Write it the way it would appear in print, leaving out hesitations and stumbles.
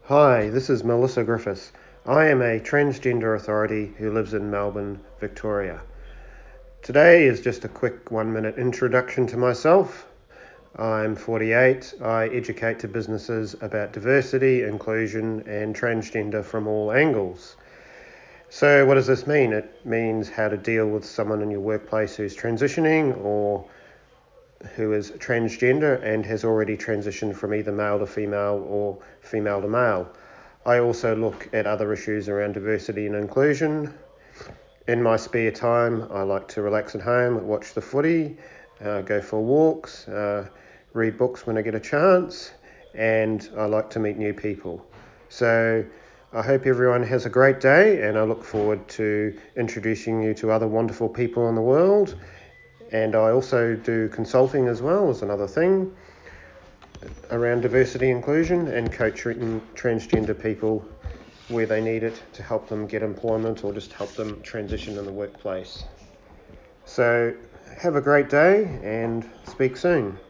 Hi, this is Melissa Griffiths. I am a transgender authority who lives in Melbourne, Victoria. Today is just a quick 1-minute introduction to myself. I'm 48. I educate to businesses about diversity, inclusion, and transgender from all angles. So what does this mean? It means how to deal with someone in your workplace who's transitioning or who is transgender and has already transitioned from either male to female or female to male. I also look at other issues around diversity and inclusion. In my spare time, I like to relax at home, watch the footy, go for walks, read books when I get a chance, and I like to meet new people. So I hope everyone has a great day, and I look forward to introducing you to other wonderful people in the world. And I also do consulting as well as another thing around diversity inclusion and coaching transgender people where they need it to help them get employment or just help them transition in the workplace. So have a great day and speak soon.